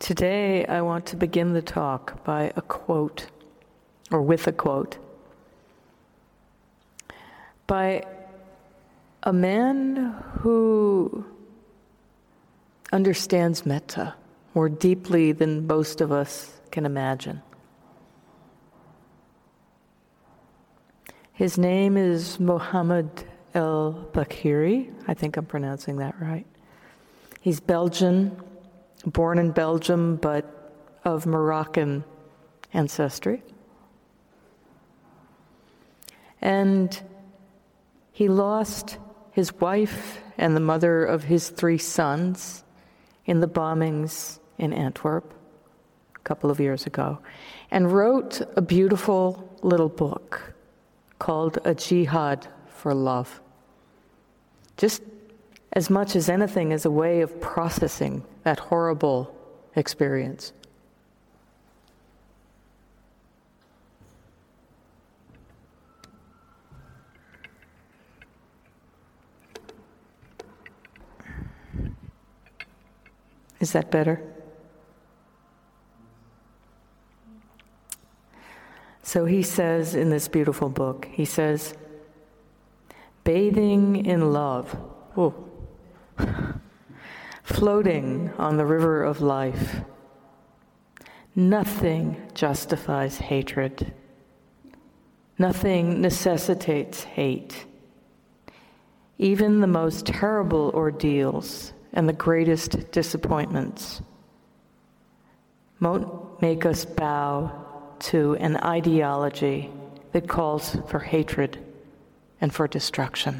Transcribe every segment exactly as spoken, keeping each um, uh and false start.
Today, I want to begin the talk by a quote, or with a quote, by a man who understands metta more deeply than most of us can imagine. His name is Mohammed El-Bakiri. I think I'm pronouncing that right. He's Belgian, born in Belgium, but of Moroccan ancestry. And he lost his wife and the mother of his three sons in the bombings in Antwerp a couple of years ago, and wrote a beautiful little book called A Jihad for Love. Just as much as anything as a way of processing that horrible experience. Is that better? So he says in this beautiful book, he says, bathing in love, oh, floating on the river of life, nothing justifies hatred. Nothing necessitates hate. Even the most terrible ordeals and the greatest disappointments won't make us bow to an ideology that calls for hatred and for destruction.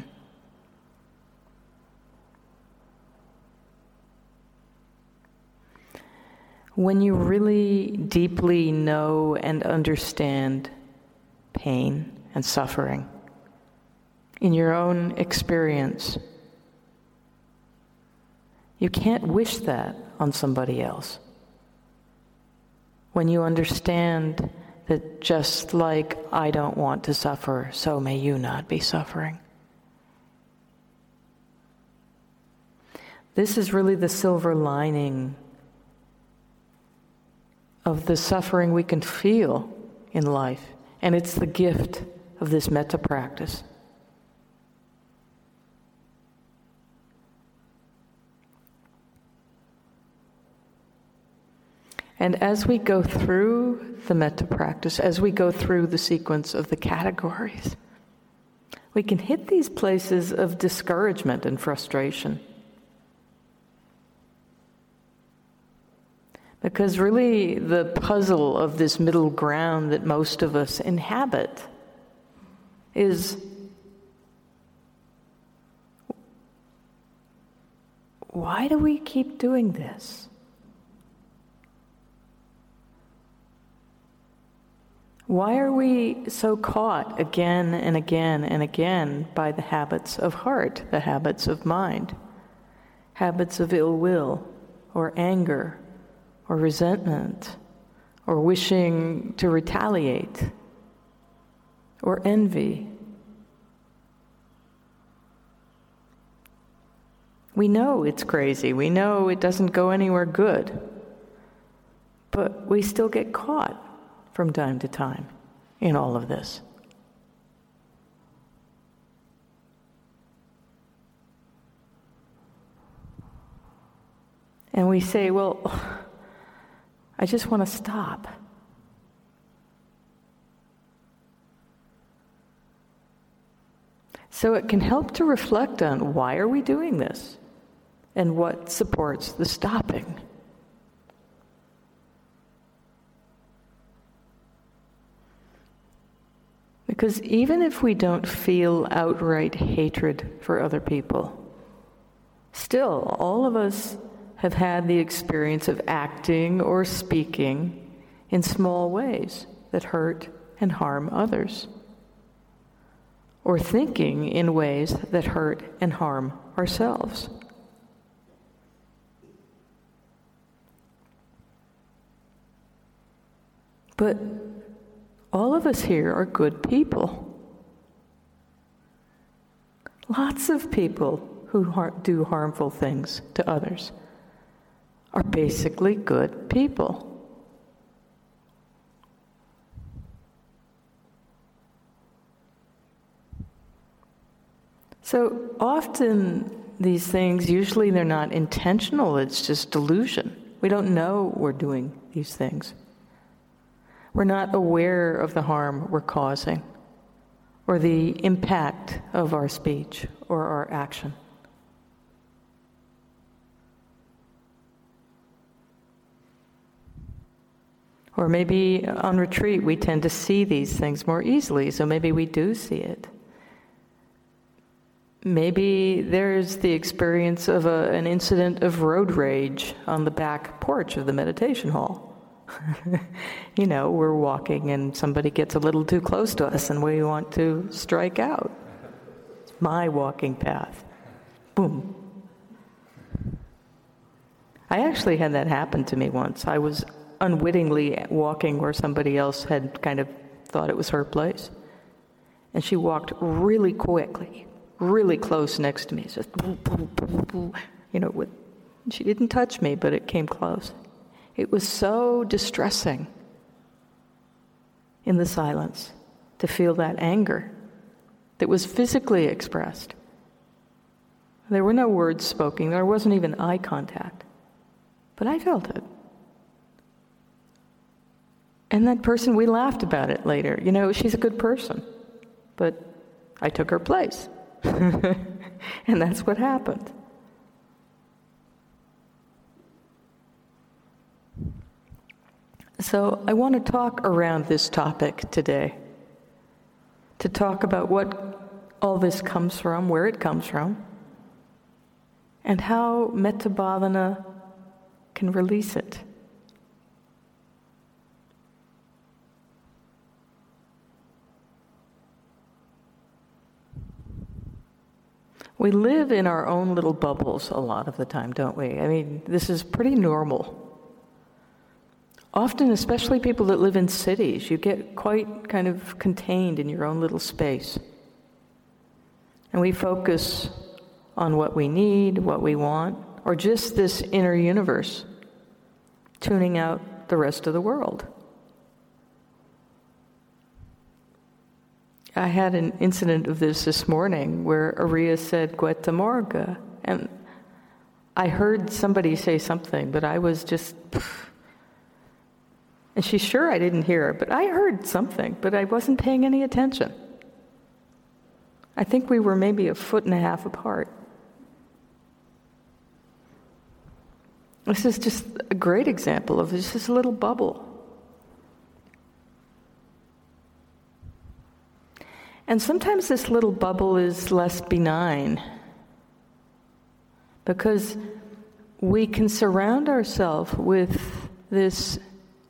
When you really deeply know and understand pain and suffering in your own experience, you can't wish that on somebody else. When you understand that just like I don't want to suffer, so may you not be suffering. This is really the silver lining of the suffering we can feel in life, and it's the gift of this metta practice. And as we go through the metta practice, as we go through the sequence of the categories, we can hit these places of discouragement and frustration. Because really the puzzle of this middle ground that most of us inhabit is, why do we keep doing this? Why are we so caught again and again and again by the habits of heart, the habits of mind, habits of ill will or anger or resentment or wishing to retaliate or envy? We know it's crazy. We know it doesn't go anywhere good. But we still get caught from time to time in all of this. And we say, well, I just want to stop. So it can help to reflect on why are we doing this and what supports the stopping. Because even if we don't feel outright hatred for other people, still, all of us have had the experience of acting or speaking in small ways that hurt and harm others, or thinking in ways that hurt and harm ourselves. But all of us here are good people. Lots of people who har- do harmful things to others are basically good people. So often these things, usually they're not intentional, it's just delusion. We don't know we're doing these things. We're not aware of the harm we're causing or the impact of our speech or our action. Or maybe on retreat we tend to see these things more easily, so maybe we do see it. Maybe there's the experience of a, an incident of road rage on the back porch of the meditation hall. You know, we're walking and somebody gets a little too close to us and we want to strike out. It's my walking path. Boom. I actually had that happen to me once. I was unwittingly walking where somebody else had kind of thought it was her place. And she walked really quickly, really close next to me. Just, you know, with, she didn't touch me, but it came close. It was so distressing in the silence to feel that anger that was physically expressed. There were no words spoken. There wasn't even eye contact. But I felt it. And that person, we laughed about it later. You know, she's a good person. But I took her place. And that's what happened. So I want to talk around this topic today, to talk about what all this comes from, where it comes from, and how metta bhavana can release it. We live in our own little bubbles a lot of the time, don't we? I mean, this is pretty normal. Often, especially people that live in cities, you get quite kind of contained in your own little space. And we focus on what we need, what we want, or just this inner universe, tuning out the rest of the world. I had an incident of this this morning where Ariya said, "Quetta morga," and I heard somebody say something, but I was just... Pff, and she's sure I didn't hear her, but I heard something, but I wasn't paying any attention. I think we were maybe a foot and a half apart. This is just a great example of this, this little bubble. And sometimes this little bubble is less benign because we can surround ourselves with this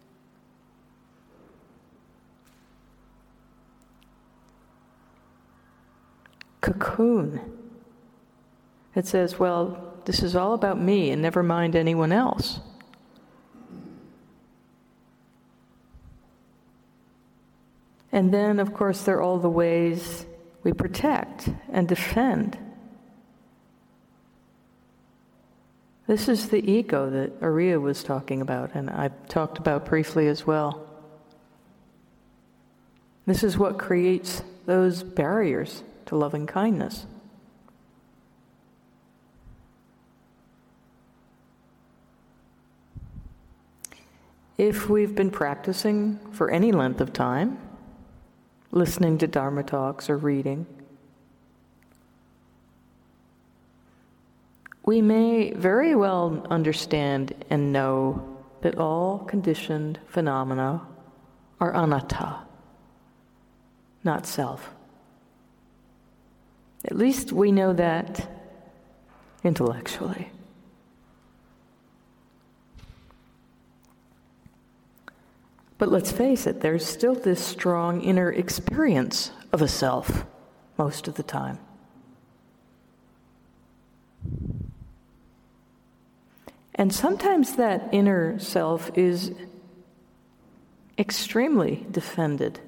cocoon. It says, well, this is all about me and never mind anyone else. And then, of course, there are all the ways we protect and defend. This is the ego that Ariya was talking about, and I talked about briefly as well. This is what creates those barriers to loving kindness. If we've been practicing for any length of time, listening to Dharma talks or reading, we may very well understand and know that all conditioned phenomena are anatta, not self. At least we know that intellectually. But let's face it, there's still this strong inner experience of a self most of the time. And sometimes that inner self is extremely defended.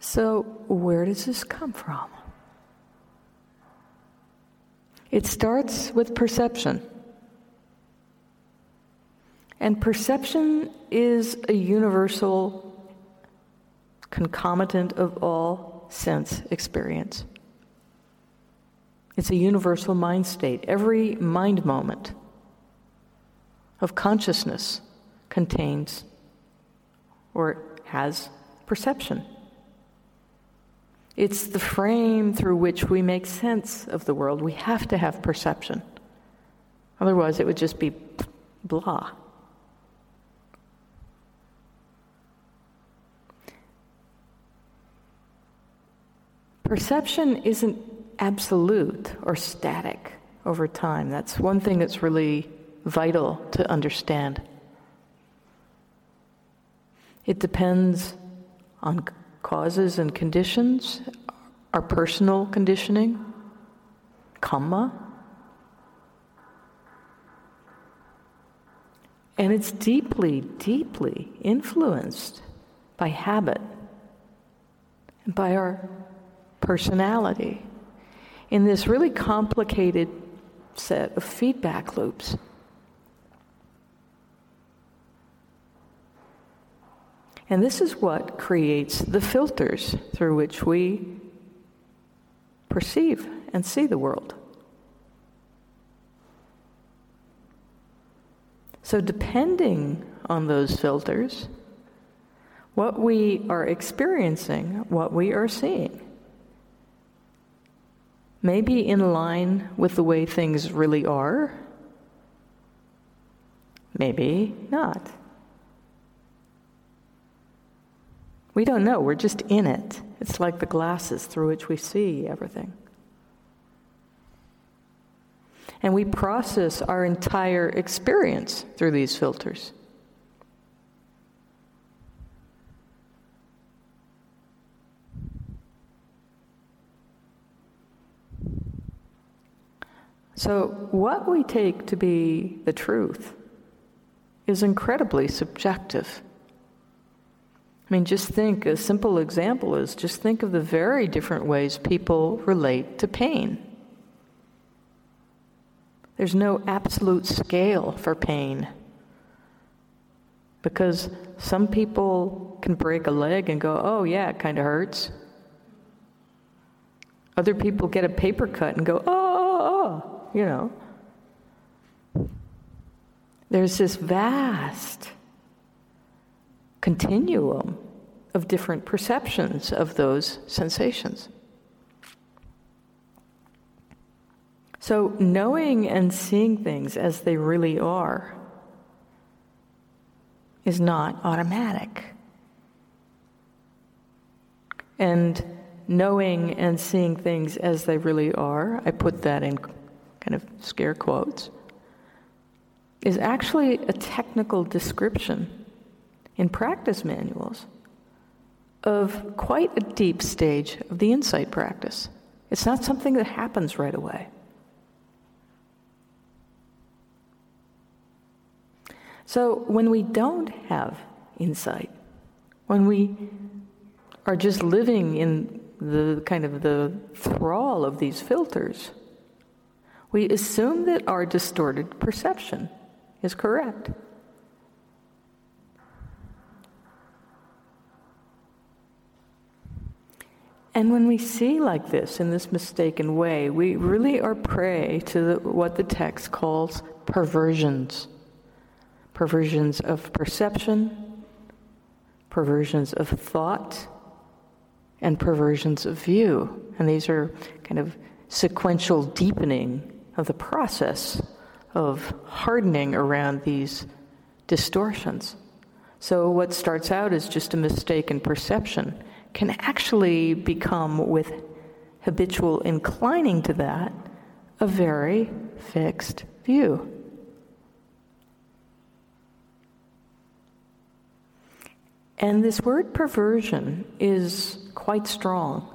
So, where does this come from? It starts with perception. And perception is a universal concomitant of all sense experience. It's a universal mind state. Every mind moment of consciousness contains or has perception. It's the frame through which we make sense of the world. We have to have perception. Otherwise, it would just be blah. Perception isn't absolute or static over time. That's one thing that's really vital to understand. It depends on causes and conditions, our personal conditioning, karma, and it's deeply, deeply influenced by habit and by our personality in this really complicated set of feedback loops. And this is what creates the filters through which we perceive and see the world. So depending on those filters, what we are experiencing, what we are seeing, may be in line with the way things really are, maybe not. We don't know, we're just in it. It's like the glasses through which we see everything. And we process our entire experience through these filters. So what we take to be the truth is incredibly subjective. I mean, just think, a simple example is just think of the very different ways people relate to pain. There's no absolute scale for pain, because some people can break a leg and go, oh yeah, it kind of hurts. Other people get a paper cut and go, oh, oh, oh, you know. There's this vast continuum of different perceptions of those sensations. So knowing and seeing things as they really are is not automatic. And knowing and seeing things as they really are, I put that in kind of scare quotes, is actually a technical description in practice manuals of quite a deep stage of the insight practice. It's not something that happens right away. So when we don't have insight, when we are just living in the kind of the thrall of these filters, we assume that our distorted perception is correct. And when we see like this, in this mistaken way, we really are prey to the, what the text calls perversions. Perversions of perception, perversions of thought, and perversions of view. And these are kind of sequential deepening of the process of hardening around these distortions. So what starts out as just a mistaken perception can actually become, with habitual inclining to that, a very fixed view. And this word perversion is quite strong,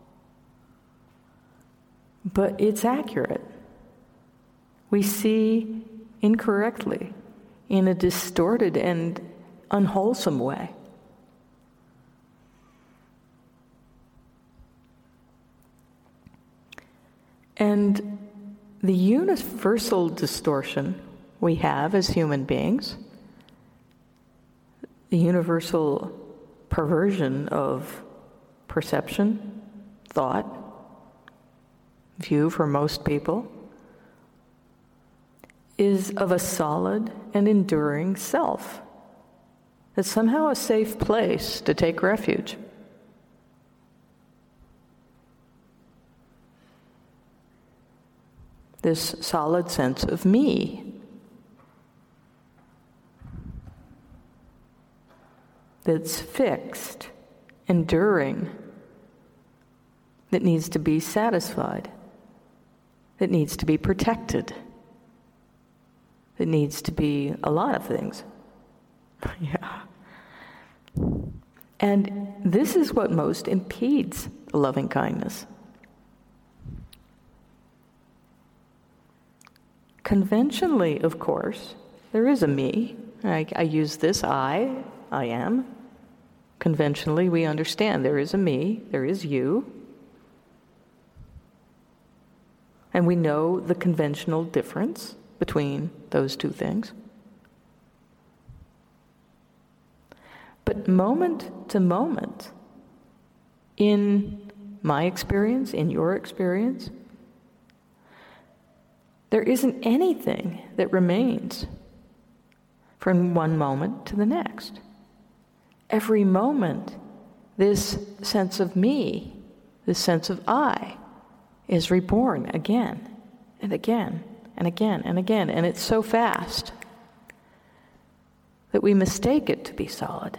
but it's accurate. We see incorrectly in a distorted and unwholesome way. And the universal distortion we have as human beings, the universal perversion of perception, thought, view for most people, is of a solid and enduring self. It's somehow a safe place to take refuge. This solid sense of me. That's fixed, enduring, that needs to be satisfied, that needs to be protected, that needs to be a lot of things. Yeah. And this is what most impedes loving kindness. Conventionally, of course, there is a me. I, I use this I, I am. Conventionally, we understand there is a me, there is you. And we know the conventional difference between those two things. But moment to moment, in my experience, in your experience, there isn't anything that remains from one moment to the next. Every moment, this sense of me, this sense of I, is reborn again and again and again and again. And it's so fast that we mistake it to be solid.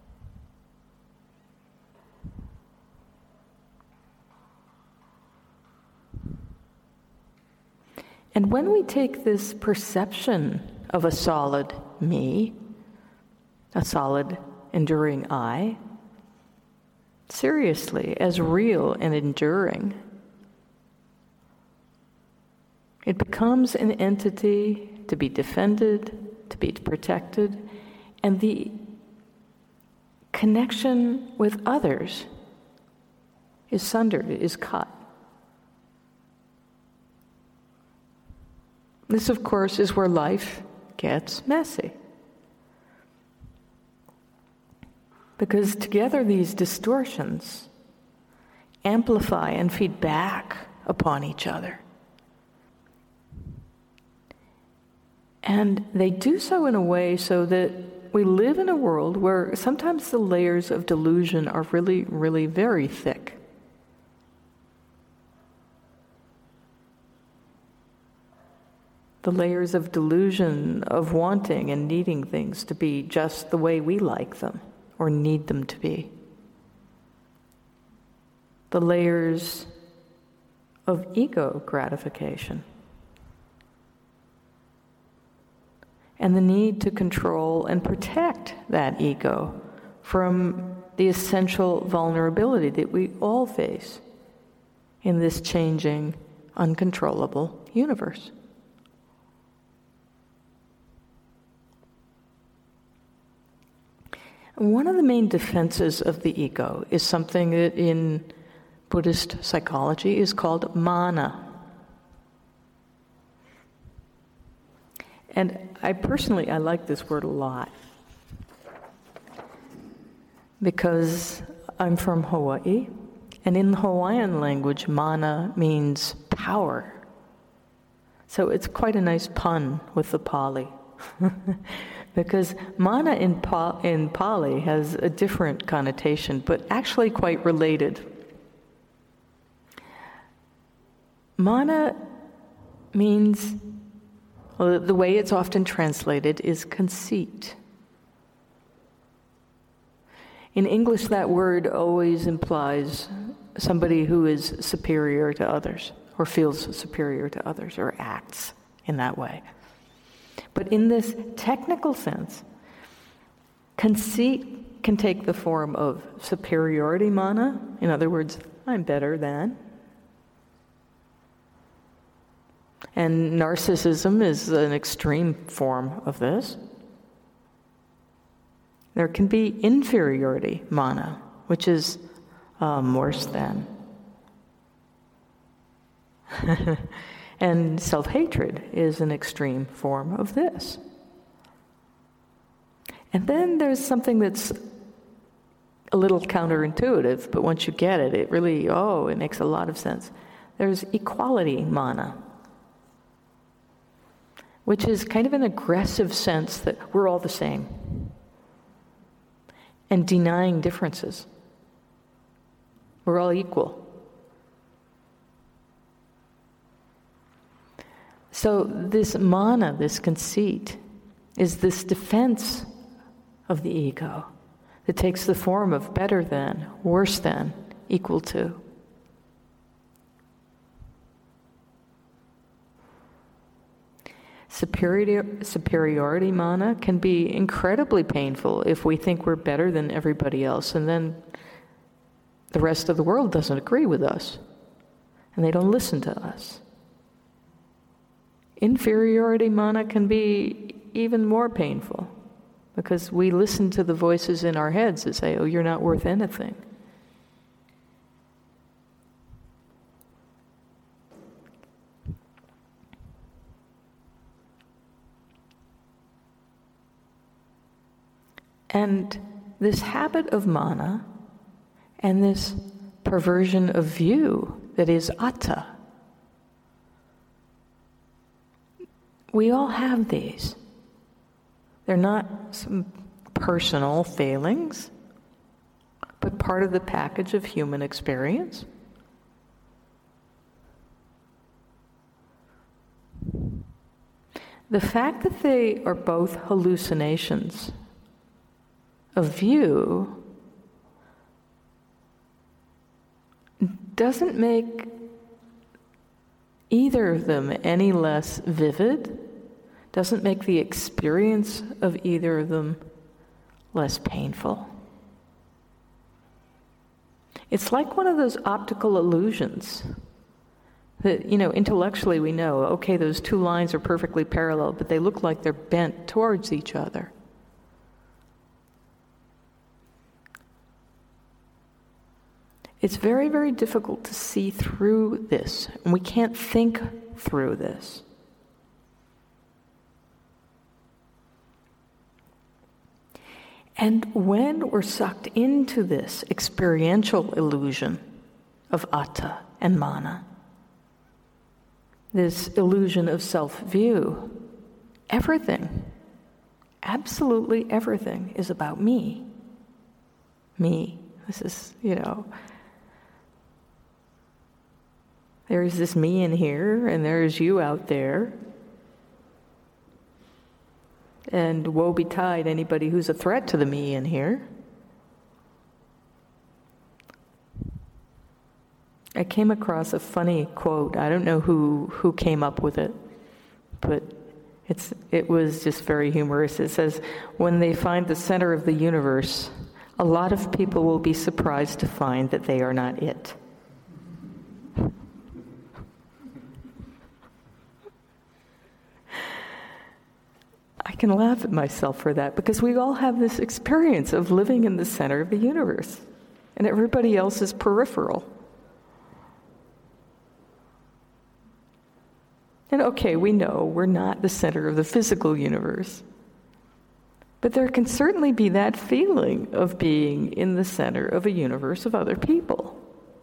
And when we take this perception of a solid me, a solid enduring I, seriously, as real and enduring, it becomes an entity to be defended, to be protected, and the connection with others is sundered, is cut. This, of course, is where life gets messy. Because together these distortions amplify and feed back upon each other. And they do so in a way so that we live in a world where sometimes the layers of delusion are really, really very thick. The layers of delusion, of wanting and needing things to be just the way we like them or need them to be. The layers of ego gratification. And the need to control and protect that ego from the essential vulnerability that we all face in this changing, uncontrollable universe. One of the main defenses of the ego is something that in Buddhist psychology is called mana. And I personally, I like this word a lot because I'm from Hawaii, and in the Hawaiian language, mana means power. So it's quite a nice pun with the Pali. Because mana in, pa- in Pali has a different connotation, but actually quite related. Mana means, well, the way it's often translated is conceit. In English, that word always implies somebody who is superior to others, or feels superior to others, or acts in that way. But in this technical sense, conceit can take the form of superiority mana. In other words, I'm better than. And narcissism is an extreme form of this. There can be inferiority mana, which is um, worse than. And self-hatred is an extreme form of this. And then there's something that's a little counterintuitive, but once you get it, it really, oh, it makes a lot of sense. There's equality mana, which is kind of an aggressive sense that we're all the same, and denying differences. We're all equal. So this mana, this conceit, is this defense of the ego that takes the form of better than, worse than, equal to. Superior, superiority mana can be incredibly painful if we think we're better than everybody else, and then the rest of the world doesn't agree with us, and they don't listen to us. Inferiority mana can be even more painful, because we listen to the voices in our heads that say, oh, you're not worth anything. And this habit of mana and this perversion of view that is atta, we all have these. They're not some personal failings, but part of the package of human experience. The fact that they are both hallucinations of view doesn't make either of them any less vivid, doesn't make the experience of either of them less painful. It's like one of those optical illusions that, you know, intellectually we know, okay, those two lines are perfectly parallel, but they look like they're bent towards each other. It's very, very difficult to see through this, and we can't think through this. And when we're sucked into this experiential illusion of atta and mana, this illusion of self-view, everything, absolutely everything is about me. Me. This is, you know, there's this me in here, and there's you out there. And woe betide anybody who's a threat to the me in here. I came across a funny quote. I don't know who, who came up with it, but it's it was just very humorous. It says, when they find the center of the universe, a lot of people will be surprised to find that they are not it. I can laugh at myself for that, because we all have this experience of living in the center of the universe, and everybody else is peripheral. And okay, we know we're not the center of the physical universe, but there can certainly be that feeling of being in the center of a universe of other people.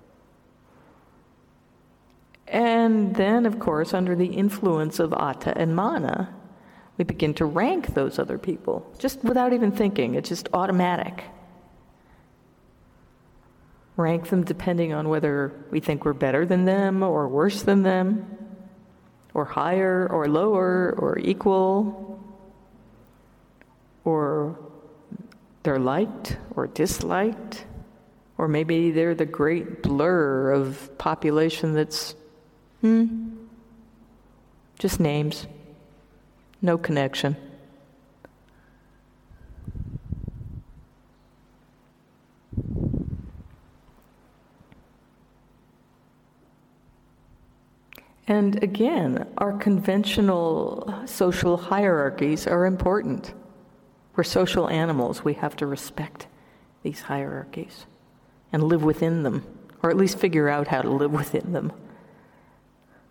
And then, of course, under the influence of atta and mana, we begin to rank those other people, just without even thinking. It's just automatic. Rank them depending on whether we think we're better than them or worse than them, or higher or lower or equal, or they're liked or disliked, or maybe they're the great blur of population that's, hmm, just names. No connection. And again, our conventional social hierarchies are important. We're social animals. We have to respect these hierarchies and live within them, or at least figure out how to live within them.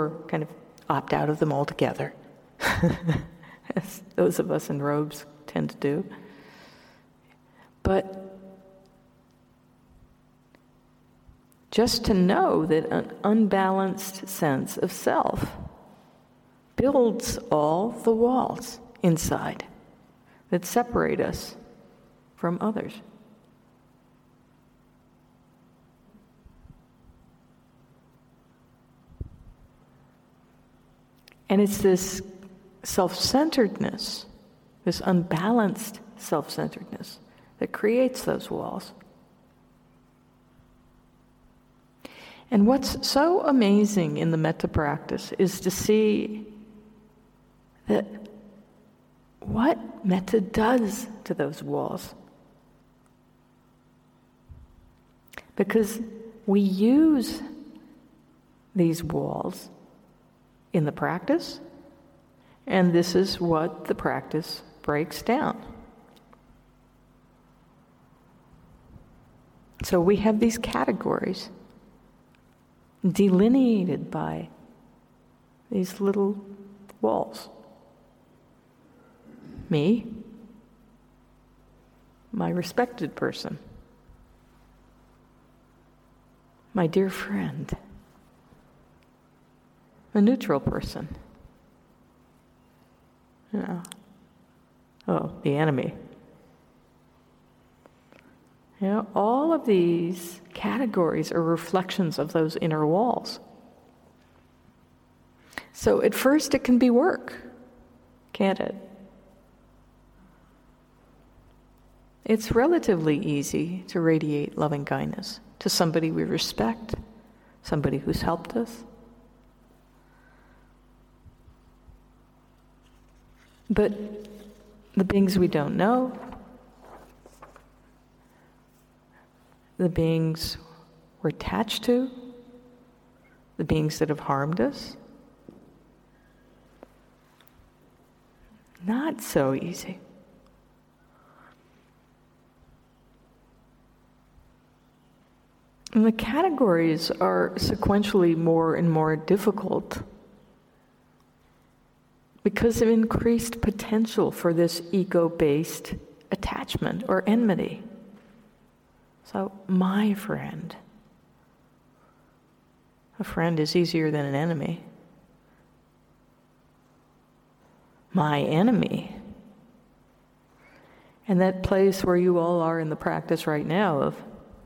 or kind of opt out of them altogether, as those of us in robes tend to do. But just to know that an unbalanced sense of self builds all the walls inside that separate us from others. And it's this self-centeredness, this unbalanced self-centeredness, that creates those walls. And what's so amazing in the metta practice is to see that what metta does to those walls. Because we use these walls in the practice, and this is what the practice breaks down. So we have these categories delineated by these little walls. Me, my respected person, my dear friend, a neutral person, you know, oh, the enemy. You know, all of these categories are reflections of those inner walls. So at first it can be work, can't it? It's relatively easy to radiate loving kindness to somebody we respect, somebody who's helped us. But the beings we don't know, the beings we're attached to, the beings that have harmed us, not so easy. And the categories are sequentially more and more difficult because of increased potential for this ego-based attachment or enmity. So, my friend. A friend is easier than an enemy. My enemy. And that place where you all are in the practice right now of,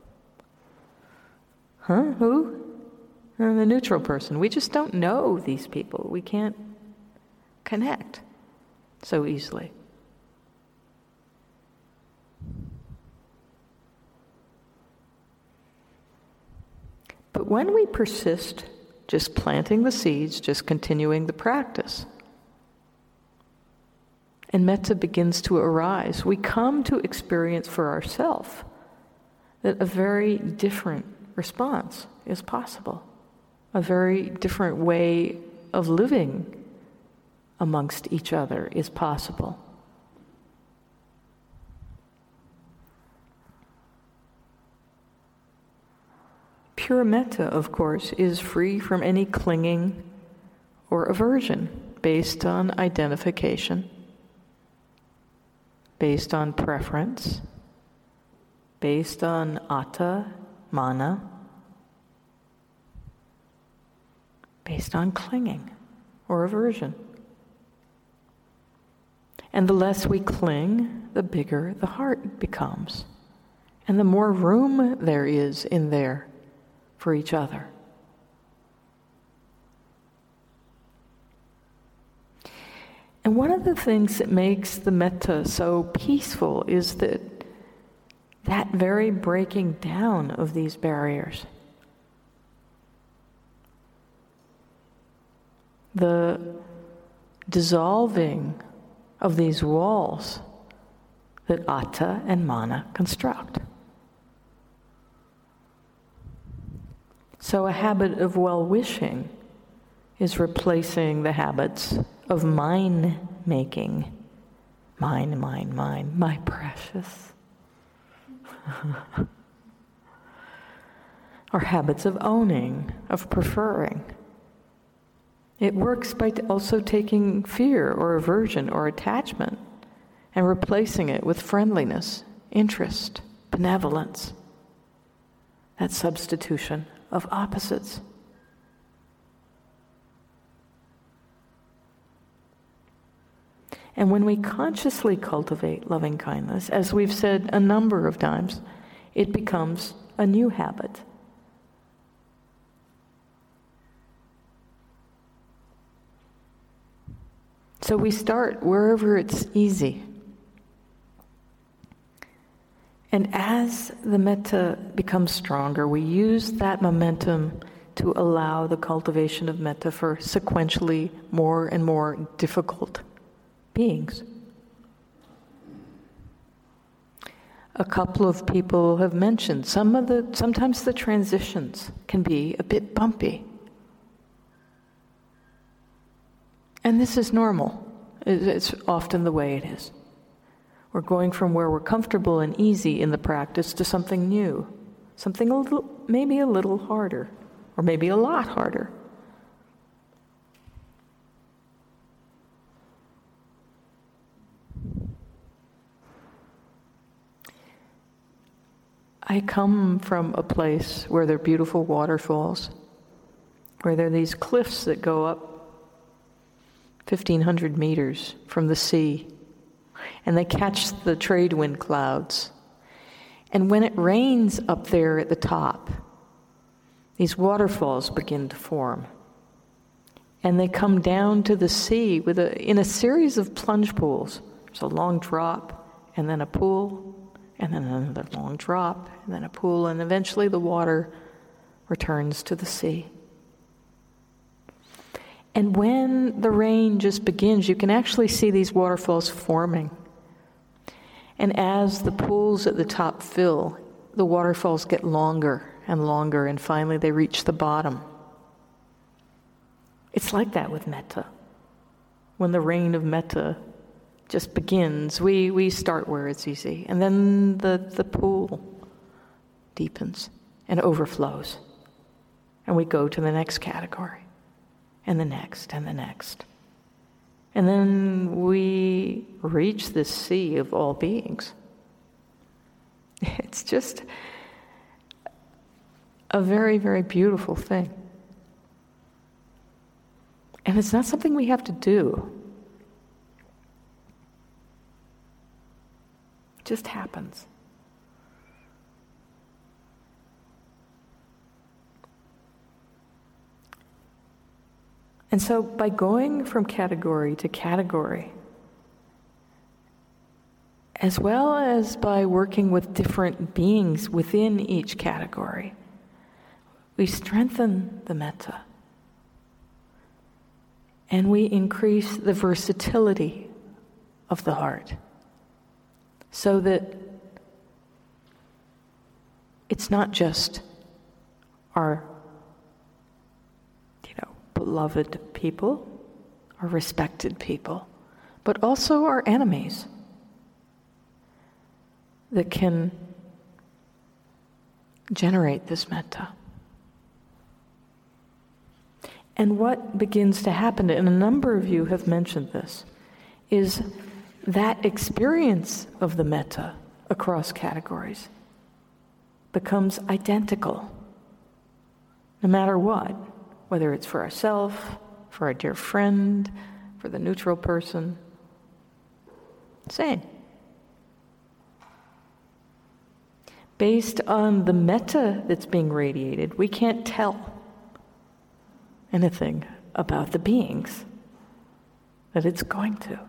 huh, who? I'm the neutral person. We just don't know these people. We can't connect so easily. But when we persist, just planting the seeds, just continuing the practice, and metta begins to arise, we come to experience for ourselves that a very different response is possible, a very different way of living amongst each other is possible. Pure metta, of course, is free from any clinging or aversion based on identification, based on preference, based on atta, mana, based on clinging or aversion. And the less we cling, the bigger the heart becomes, and the more room there is in there for each other. And one of the things that makes the metta so peaceful is that that very breaking down of these barriers, the dissolving of these walls that atta and mana construct. So a habit of well-wishing is replacing the habits of mine-making. Mine, mine, mine, my precious. Or habits of owning, of preferring. It works by also taking fear or aversion or attachment and replacing it with friendliness, interest, benevolence. That substitution of opposites. And when we consciously cultivate loving kindness, as we've said a number of times, it becomes a new habit. So we start wherever it's easy. And as the metta becomes stronger, we use that momentum to allow the cultivation of metta for sequentially more and more difficult beings. A couple of people have mentioned some of the, sometimes the transitions can be a bit bumpy. And this is normal. It's often the way it is. We're going from where we're comfortable and easy in the practice to something new, something a little, maybe a little harder, or maybe a lot harder. I come from a place where there are beautiful waterfalls, where there are these cliffs that go up fifteen hundred meters from the sea, and they catch the trade wind clouds. And when it rains up there at the top, these waterfalls begin to form. And they come down to the sea with a, in a series of plunge pools. There's a long drop, and then a pool, and then another long drop, and then a pool, and eventually the water returns to the sea. And when the rain just begins, you can actually see these waterfalls forming. And as the pools at the top fill, the waterfalls get longer and longer, and finally they reach the bottom. It's like that with metta. When the rain of metta just begins, we, we start where it's easy, and then the, the pool deepens and overflows, and we go to the next category, and the next, and the next. And then we reach this sea of all beings. It's just a very, very beautiful thing. And it's not something we have to do. It just happens. And so by going from category to category, as well as by working with different beings within each category, we strengthen the metta. And we increase the versatility of the heart so that it's not just our beloved people, our respected people, but also our enemies that can generate this metta. And what begins to happen, and a number of you have mentioned this, is that experience of the metta across categories becomes identical, no matter what. Whether it's for ourselves, for our dear friend, for the neutral person. Same. Based on the metta that's being radiated, we can't tell anything about the beings that it's going to.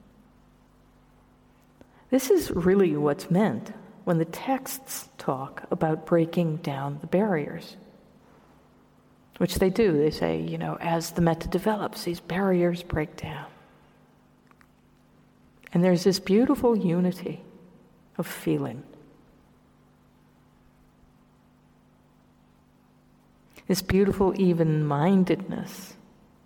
This is really what's meant when the texts talk about breaking down the barriers. Which they do. They say, you know, as the metta develops, these barriers break down. And there's this beautiful unity of feeling. This beautiful even-mindedness.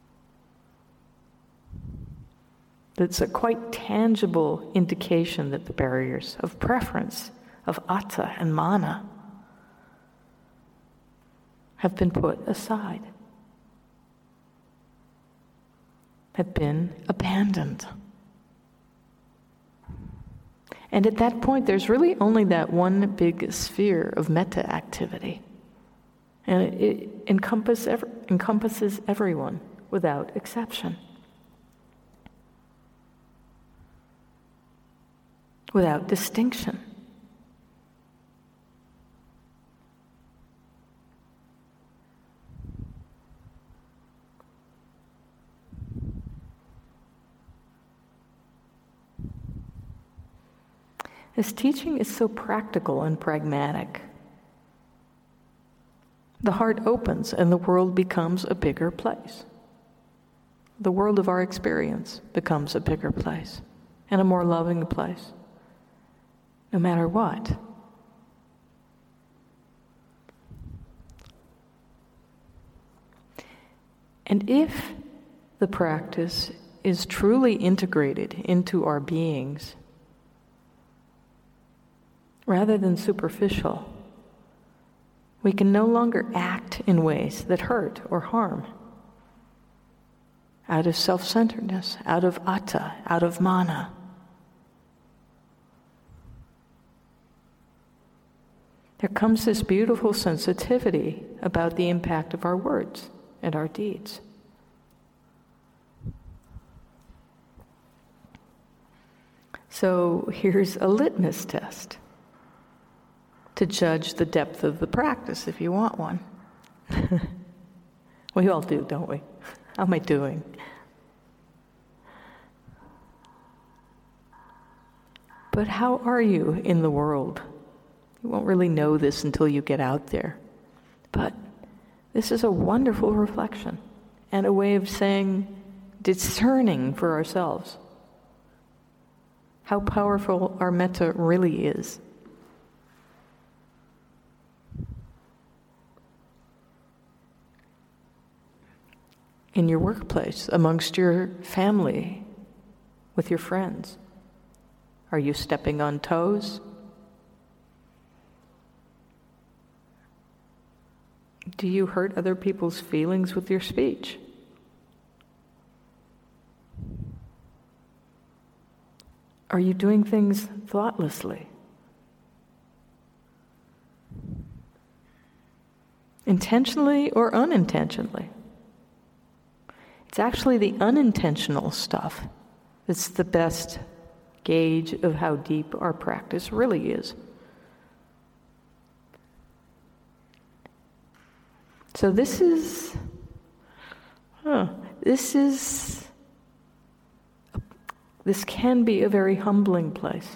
That's a quite tangible indication that the barriers of preference, of atta and mana, have been put aside. have been abandoned. And at that point, there's really only that one big sphere of metta activity. And it, it encompass every, encompasses everyone without exception. Without distinction. This teaching is so practical and pragmatic. The heart opens and the world becomes a bigger place. The world of our experience becomes a bigger place and a more loving place, no matter what. And if the practice is truly integrated into our beings, rather than superficial, we can no longer act in ways that hurt or harm. Out of self-centeredness, out of atta, out of mana. There comes this beautiful sensitivity about the impact of our words and our deeds. So here's a litmus test to judge the depth of the practice, if you want one. We all do, don't we? How am I doing? But how are you in the world? You won't really know this until you get out there. But this is a wonderful reflection and a way of saying, discerning for ourselves how powerful our metta really is. In your workplace, amongst your family, with your friends? Are you stepping on toes? Do you hurt other people's feelings with your speech? Are you doing things thoughtlessly? Intentionally or unintentionally? It's actually the unintentional stuff that's the best gauge of how deep our practice really is. So this is, huh, this is, this can be a very humbling place.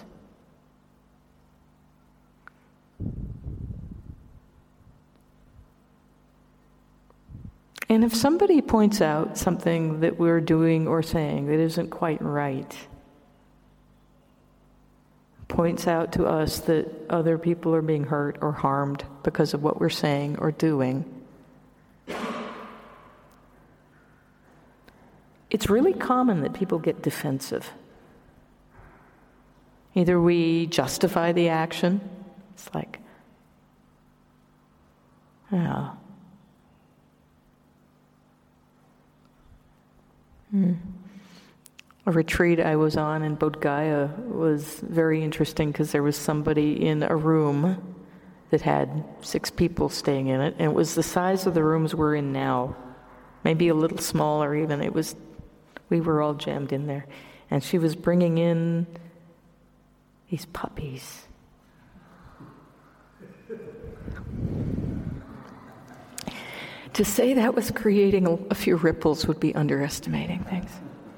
And if somebody points out something that we're doing or saying that isn't quite right, points out to us that other people are being hurt or harmed because of what we're saying or doing, it's really common that people get defensive. Either we justify the action, it's like, yeah. Hmm. A retreat I was on in Bodh Gaya was very interesting because there was somebody in a room that had six people staying in it, and it was the size of the rooms we're in now, maybe a little smaller even. It was, we were all jammed in there, and she was bringing in these puppies. To say that was creating a, a few ripples would be underestimating things.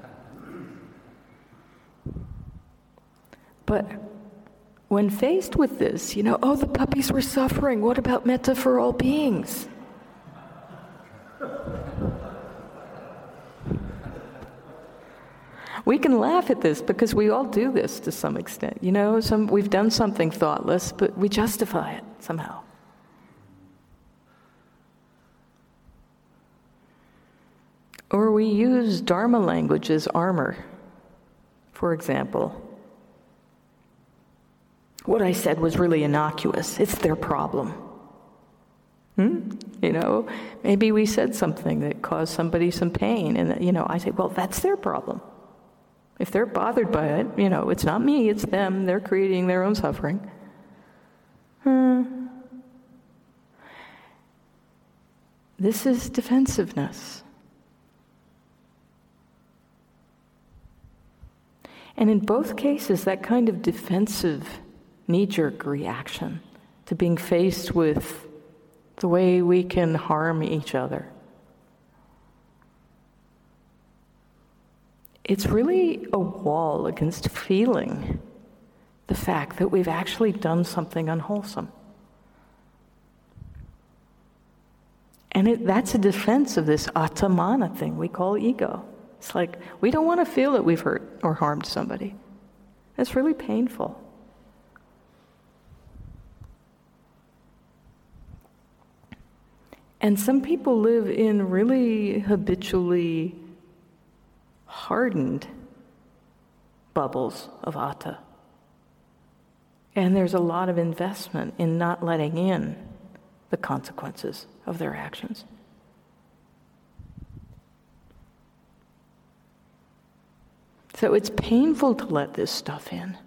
But when faced with this, you know, oh, the puppies were suffering. What about metta for all beings? We can laugh at this because we all do this to some extent. You know, some, we've done something thoughtless, but we justify it somehow. Or we use Dharma language as armor. For example, what I said was really innocuous. It's their problem. Hmm? You know, maybe we said something that caused somebody some pain, and, you know, I say, well, that's their problem. If they're bothered by it, you know, it's not me, it's them. They're creating their own suffering. Hmm. This is defensiveness. And in both cases, that kind of defensive, knee-jerk reaction to being faced with the way we can harm each other, it's really a wall against feeling the fact that we've actually done something unwholesome. And it, that's a defense of this Atmana thing we call ego. It's like, we don't want to feel that we've hurt or harmed somebody. It's really painful. And some people live in really habitually hardened bubbles of atta. And there's a lot of investment in not letting in the consequences of their actions. So it's painful to let this stuff in.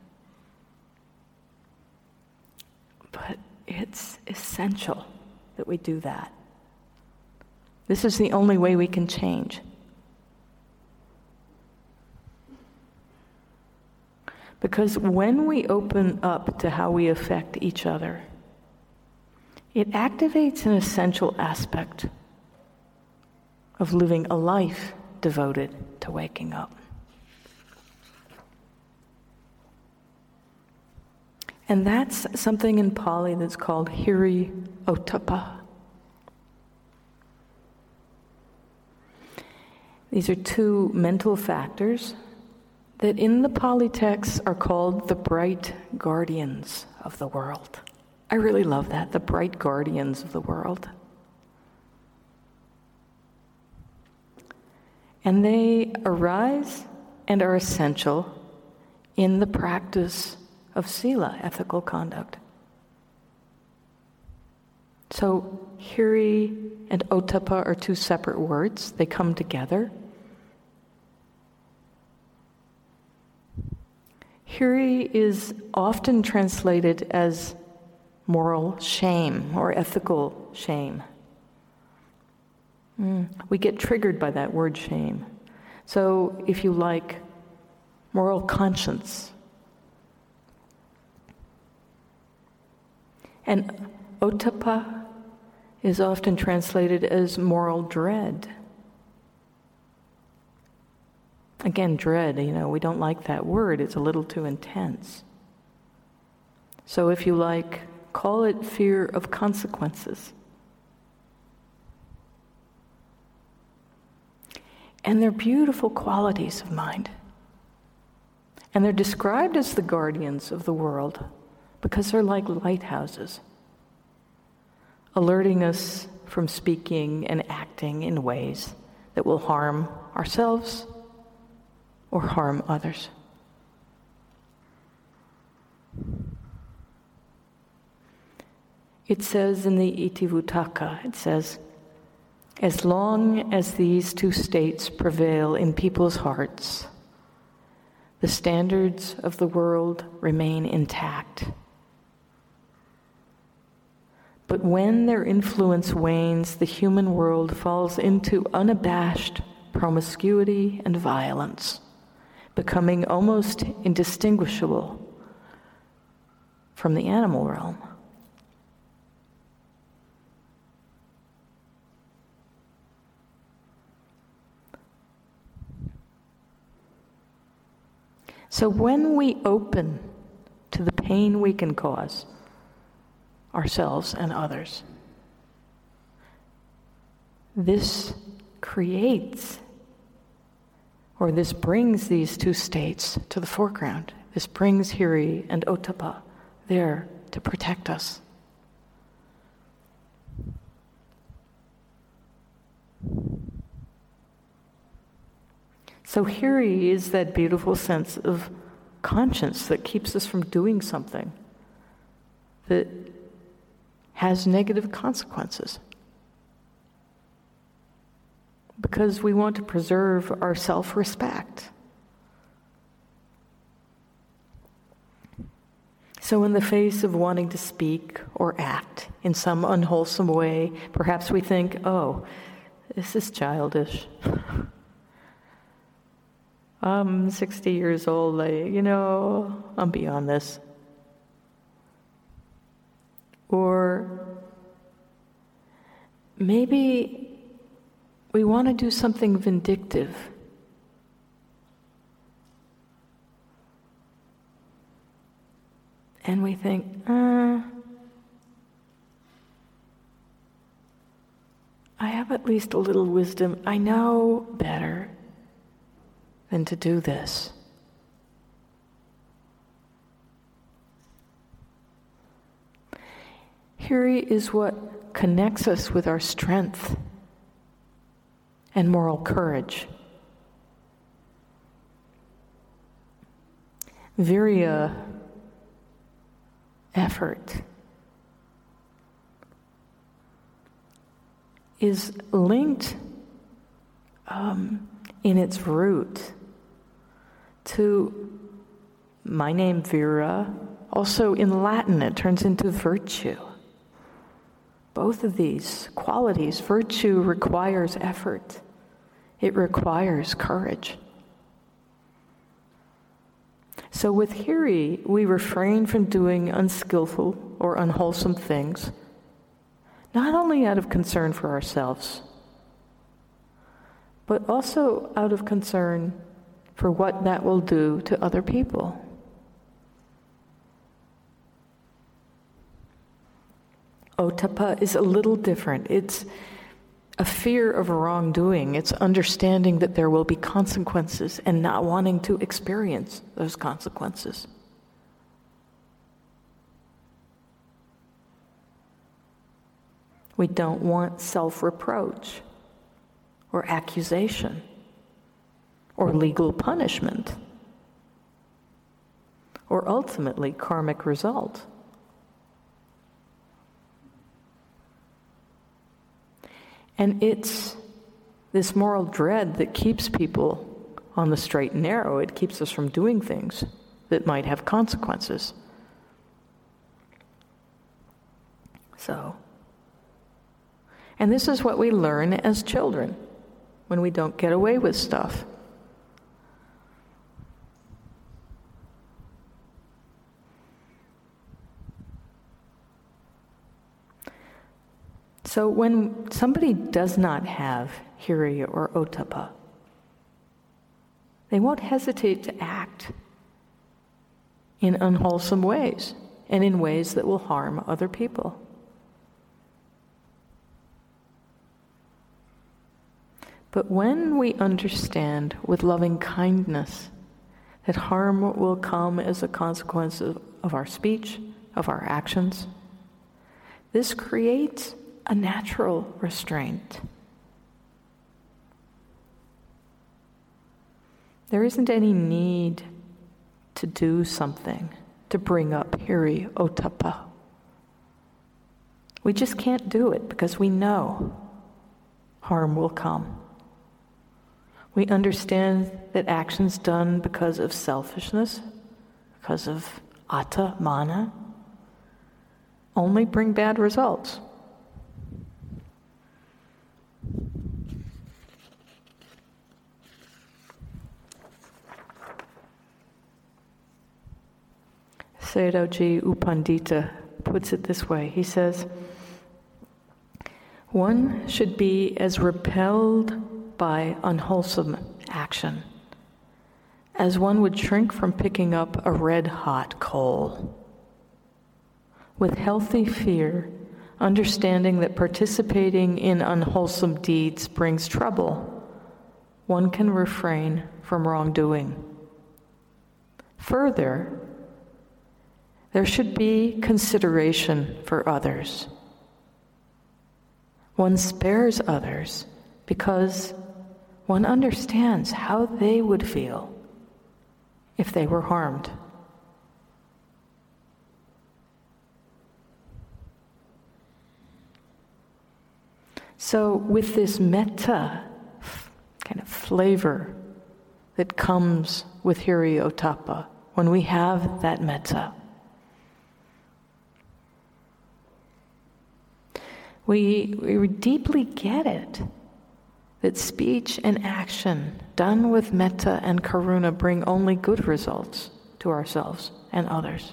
But it's essential that we do that. This is the only way we can change. Because when we open up to how we affect each other, it activates an essential aspect of living a life devoted to waking up. And that's something in Pali that's called hiri ottappa. These are two mental factors that in the Pali texts are called the bright guardians of the world. I really love that, the bright guardians of the world. And they arise and are essential in the practice of sila, ethical conduct. So hiri and ottappa are two separate words. They come together. Hiri is often translated as moral shame or ethical shame. Mm. We get triggered by that word shame. So if you like, moral conscience. And ottappa is often translated as moral dread. Again, dread, you know, we don't like that word. It's a little too intense. So if you like, call it fear of consequences. And they're beautiful qualities of mind. And they're described as the guardians of the world because they're like lighthouses, alerting us from speaking and acting in ways that will harm ourselves or harm others. It says in the Itivuttaka, it says, as long as these two states prevail in people's hearts, the standards of the world remain intact. But when their influence wanes, the human world falls into unabashed promiscuity and violence, becoming almost indistinguishable from the animal realm. So when we open to the pain we can cause ourselves and others, this creates, or this brings these two states to the foreground. This brings hiri and ottappa there to protect us. So hiri is that beautiful sense of conscience that keeps us from doing something that has negative consequences. Because we want to preserve our self-respect. So in the face of wanting to speak or act in some unwholesome way, perhaps we think, oh, this is childish. I'm sixty years old, I, you know, I'm beyond this. Or maybe we want to do something vindictive. And we think, uh, I have at least a little wisdom. I know better than to do this. Hiri is what connects us with our strength and moral courage. Virya, effort, is linked um, in its root to my name Vira. Also in Latin it turns into virtue. Both of these qualities, virtue requires effort. It requires courage. So with Hiri, we refrain from doing unskillful or unwholesome things, not only out of concern for ourselves, but also out of concern for what that will do to other people. Ottappa is a little different. It's a fear of wrongdoing. It's understanding that there will be consequences and not wanting to experience those consequences. We don't want self-reproach or accusation or legal punishment or ultimately karmic result. And it's this moral dread that keeps people on the straight and narrow. It keeps us from doing things that might have consequences. So, and this is what we learn as children when we don't get away with stuff. So when somebody does not have Hiri or Ottappa, they won't hesitate to act in unwholesome ways and in ways that will harm other people. But when we understand with loving kindness that harm will come as a consequence of, of our speech, of our actions, this creates a natural restraint. There isn't any need to do something to bring up Hiri Ottappa. We just can't do it because we know harm will come. We understand that actions done because of selfishness, because of atta, mana, only bring bad results. Sayadaw U Pandita puts it this way. He says, one should be as repelled by unwholesome action as one would shrink from picking up a red-hot coal. With healthy fear, understanding that participating in unwholesome deeds brings trouble, one can refrain from wrongdoing. Further, there should be consideration for others. One spares others because one understands how they would feel if they were harmed. So with this metta kind of flavor that comes with Hiri Ottappa, when we have that metta, we, we deeply get it, that speech and action done with metta and karuna bring only good results to ourselves and others.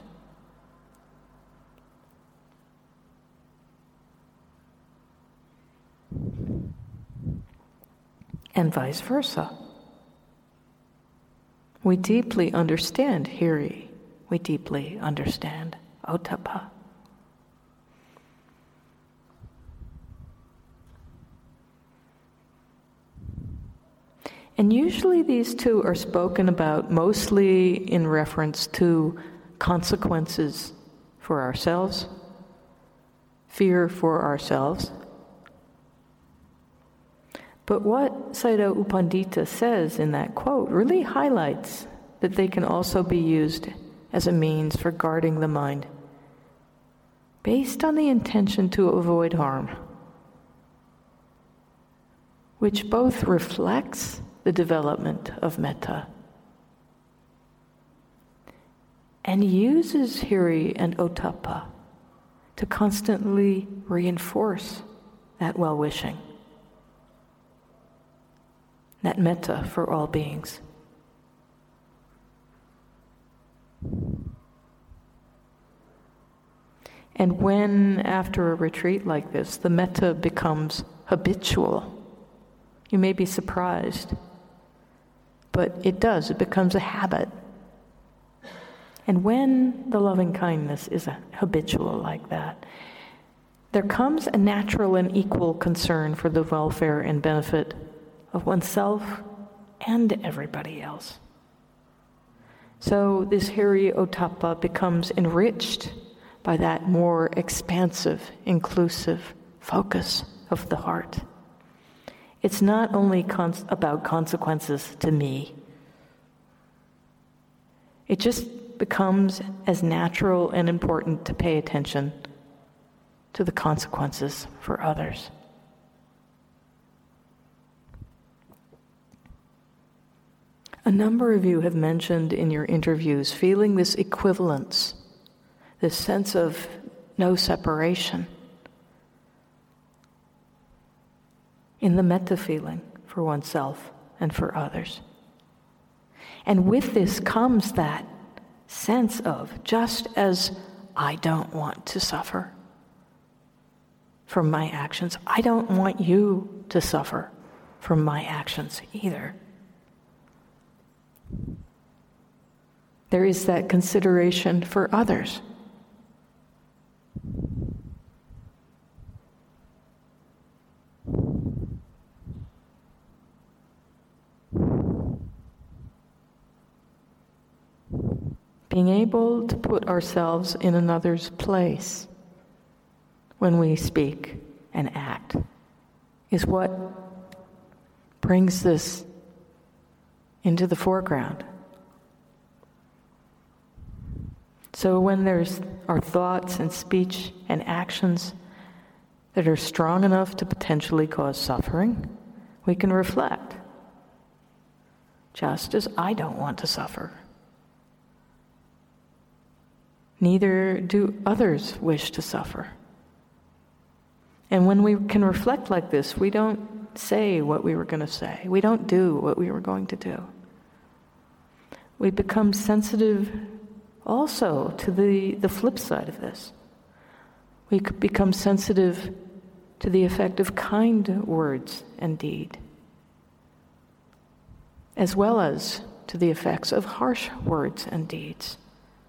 And vice versa. We deeply understand Hiri. We deeply understand Ottappa. And usually these two are spoken about mostly in reference to consequences for ourselves, fear for ourselves. But what Sayadaw U Pandita says in that quote really highlights that they can also be used as a means for guarding the mind, based on the intention to avoid harm, which both reflects the development of metta and uses Hiri and Ottappa to constantly reinforce that well-wishing, that metta for all beings. And when, after a retreat like this, the metta becomes habitual, you may be surprised, but it does, it becomes a habit. And when the loving kindness is a habitual like that, there comes a natural and equal concern for the welfare and benefit of oneself and everybody else. So this Hiri Ottappa becomes enriched by that more expansive, inclusive focus of the heart. It's not only con- about consequences to me. It just becomes as natural and important to pay attention to the consequences for others. A number of you have mentioned in your interviews feeling this equivalence, this sense of no separation in the metta feeling for oneself and for others. And with this comes that sense of, just as I don't want to suffer from my actions, I don't want you to suffer from my actions either. There is that consideration for others. Being able to put ourselves in another's place when we speak and act is what brings this into the foreground. So when there's our thoughts and speech and actions that are strong enough to potentially cause suffering, we can reflect. Just as I don't want to suffer, neither do others wish to suffer. And when we can reflect like this, we don't say what we were going to say. We don't do what we were going to do. We become sensitive also to the, the flip side of this. We become sensitive to the effect of kind words and deed, as well as to the effects of harsh words and deeds.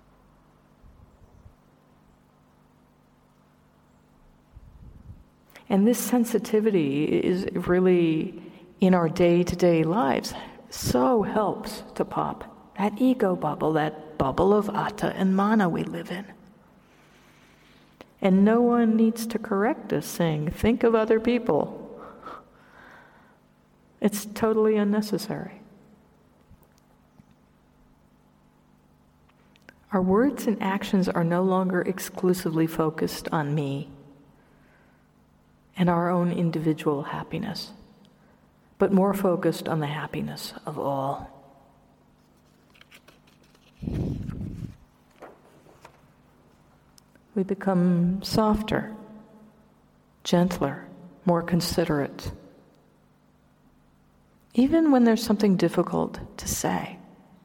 And this sensitivity is really, in our day-to-day lives, so helps to pop that ego bubble, that bubble of atta and mana we live in. And no one needs to correct us saying, think of other people. It's totally unnecessary. Our words and actions are no longer exclusively focused on me and our own individual happiness, but more focused on the happiness of all. We become softer, gentler, more considerate, even when there's something difficult to say.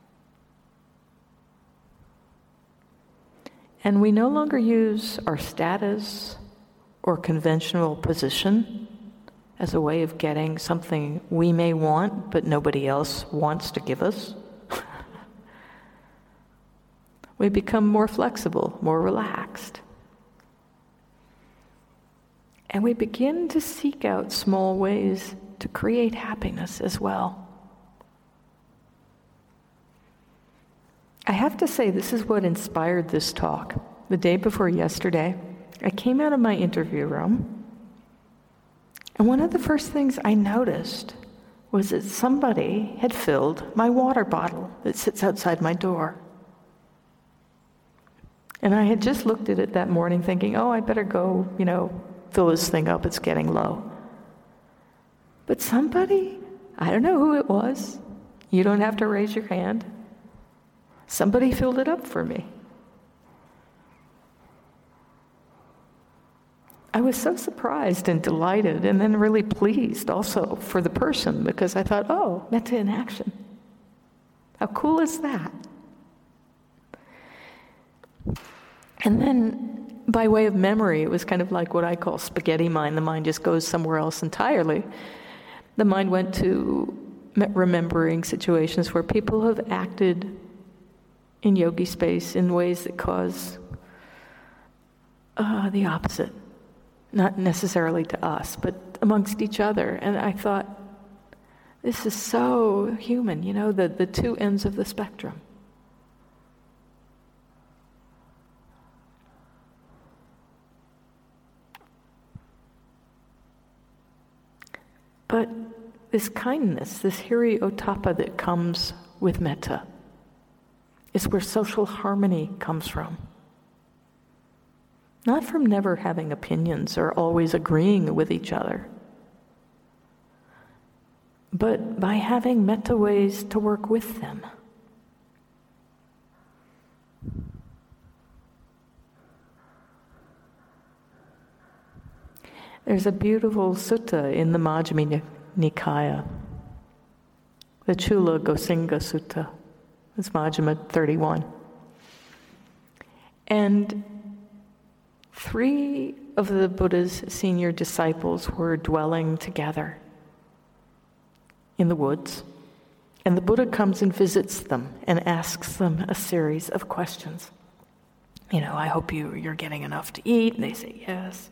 And we no longer use our status or conventional position as a way of getting something we may want but nobody else wants to give us. We become more flexible, more relaxed. And we begin to seek out small ways to create happiness as well. I have to say, this is what inspired this talk. The day before yesterday, I came out of my interview room, and one of the first things I noticed was that somebody had filled my water bottle that sits outside my door. And I had just looked at it that morning thinking, oh, I better go, you know, fill this thing up, it's getting low. But somebody, I don't know who it was, you don't have to raise your hand, somebody filled it up for me. I was so surprised and delighted and then really pleased also for the person, because I thought, oh, metta in action. How cool is that? And then, by way of memory, it was kind of like what I call spaghetti mind. The mind just goes somewhere else entirely. The mind went to remembering situations where people have acted in yogi space in ways that cause uh, the opposite. Not necessarily to us, but amongst each other. And I thought, this is so human, you know, the, the two ends of the spectrum. But this kindness, this hiri ottappa that comes with metta, is where social harmony comes from. Not from never having opinions or always agreeing with each other, but by having metta ways to work with them. There's a beautiful sutta in the Majjhima Nikaya, the Chula Gosinga Sutta. It's Majjhima thirty-one. And three of the Buddha's senior disciples were dwelling together in the woods, and the Buddha comes and visits them and asks them a series of questions. You know, I hope you, you're getting enough to eat. And they say yes.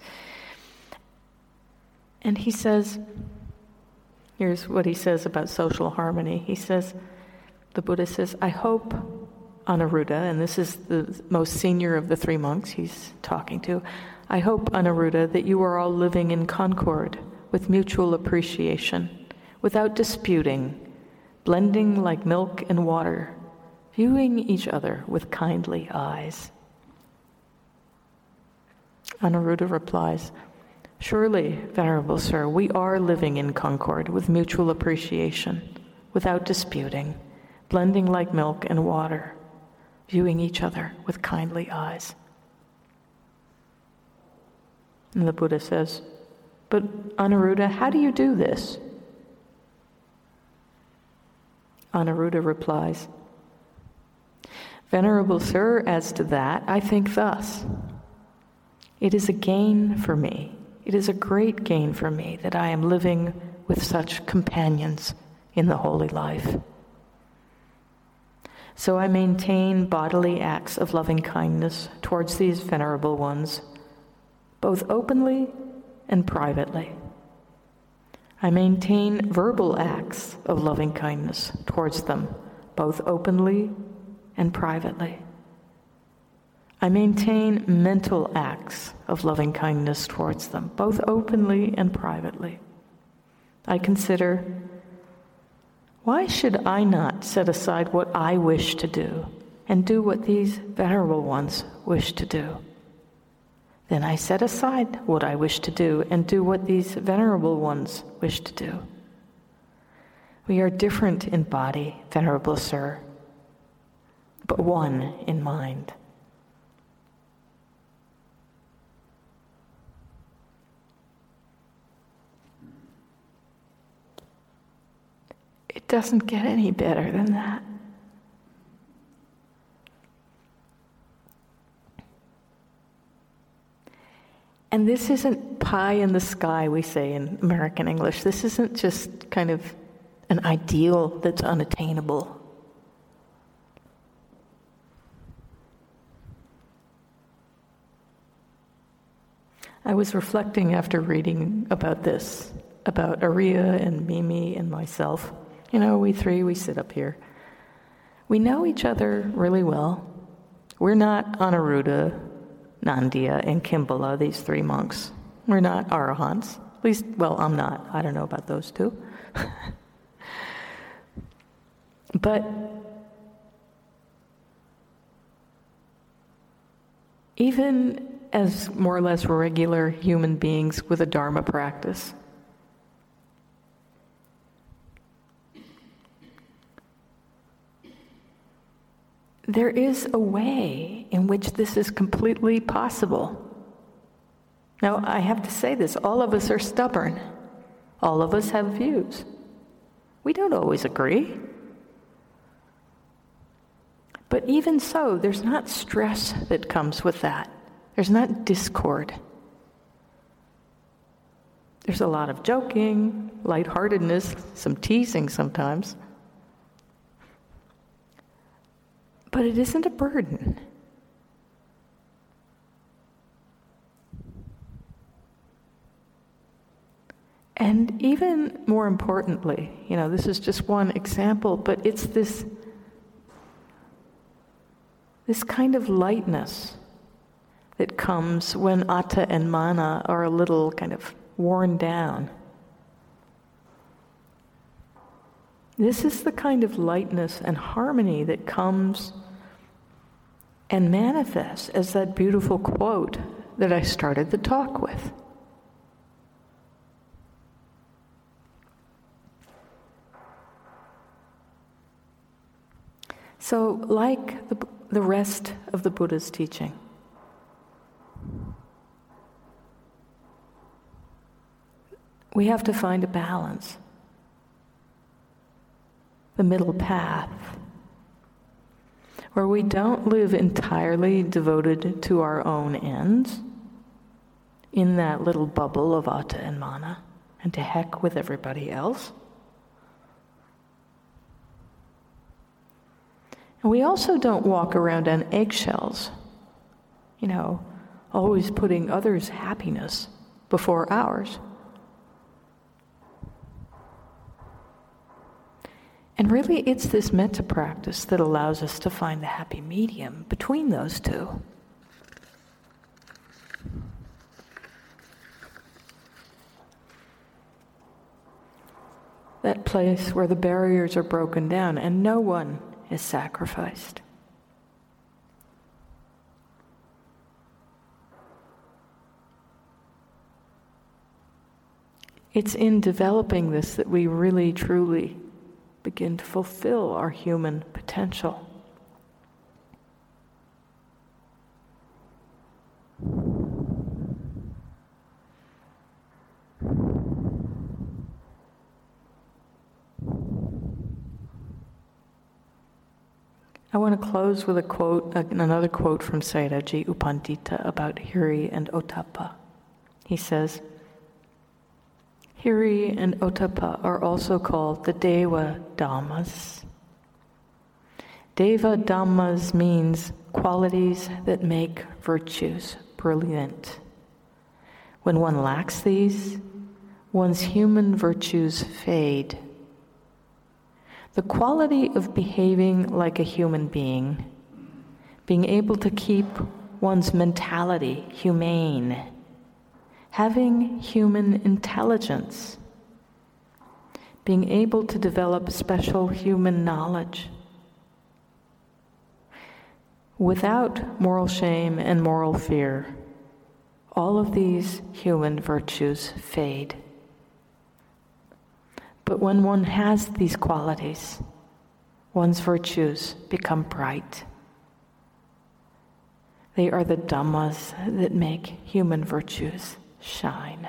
And he says, here's what he says about social harmony. He says, the Buddha says, I hope, Anuruddha, and this is the most senior of the three monks he's talking to, I hope, Anuruddha, that you are all living in concord with mutual appreciation, without disputing, blending like milk and water, viewing each other with kindly eyes. Anuruddha replies, surely, Venerable Sir, we are living in concord with mutual appreciation, without disputing, blending like milk and water, viewing each other with kindly eyes. And the Buddha says, but Anuruddha, how do you do this? Anuruddha replies, Venerable Sir, as to that, I think thus. It is a gain for me. It is a great gain for me that I am living with such companions in the holy life. So I maintain bodily acts of loving kindness towards these venerable ones, both openly and privately. I maintain verbal acts of loving kindness towards them, both openly and privately. I maintain mental acts of loving kindness towards them, both openly and privately. I consider, why should I not set aside what I wish to do and do what these venerable ones wish to do? then I set aside what I wish to do and do what these venerable ones wish to do. We are different in body, Venerable Sir, but one in mind. It doesn't get any better than that. And this isn't pie in the sky, we say in American English. This isn't just kind of an ideal that's unattainable. I was reflecting after reading about this, about Aria and Mimi and myself. You know, we three, we sit up here. We know each other really well. We're not Anuruddha, Nandiya, and Kimbala, these three monks. We're not arahants. At least, well, I'm not. I don't know about those two. But even as more or less regular human beings with a Dharma practice, there is a way in which this is completely possible. Now, I have to say this, all of us are stubborn. All of us have views. We don't always agree. But even so, there's not stress that comes with that. There's not discord. There's a lot of joking, lightheartedness, some teasing sometimes. But it isn't a burden. And even more importantly, you know, this is just one example, but it's this, this kind of lightness that comes when Atta and Mana are a little kind of worn down. This is the kind of lightness and harmony that comes and manifests as that beautiful quote that I started the talk with. So, like the, the rest of the Buddha's teaching, we have to find a balance, the middle path, where we don't live entirely devoted to our own ends in that little bubble of Atta and Mana, and to heck with everybody else. And we also don't walk around on eggshells, you know, always putting others' happiness before ours. And really, it's this metta practice that allows us to find the happy medium between those two. That place where the barriers are broken down and no one is sacrificed. It's in developing this that we really, truly begin to fulfill our human potential. I want to close with a quote, another quote from Sayadaw U Pandita about Hiri and Ottappa. He says, Hiri and Ottappa are also called the Deva Dhammas. Deva Dhammas means qualities that make virtues brilliant. When one lacks these, one's human virtues fade. The quality of behaving like a human being, being able to keep one's mentality humane, having human intelligence, being able to develop special human knowledge, without moral shame and moral fear, all of these human virtues fade. But when one has these qualities, one's virtues become bright. They are the dhammas that make human virtues shine.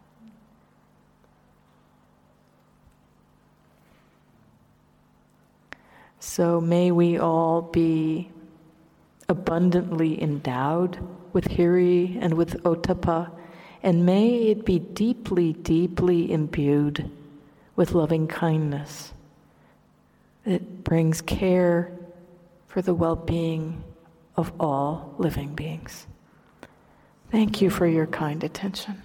So may we all be abundantly endowed with hiri and with ottappa, and may it be deeply, deeply imbued with loving kindness that brings care for the well-being of all living beings. Thank you for your kind attention.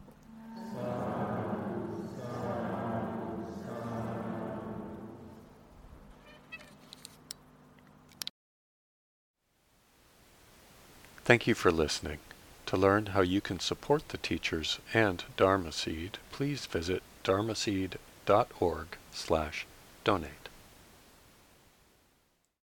Thank you for listening. To learn how you can support the teachers and Dharma Seed, please visit dharmaseed dot org slash donate.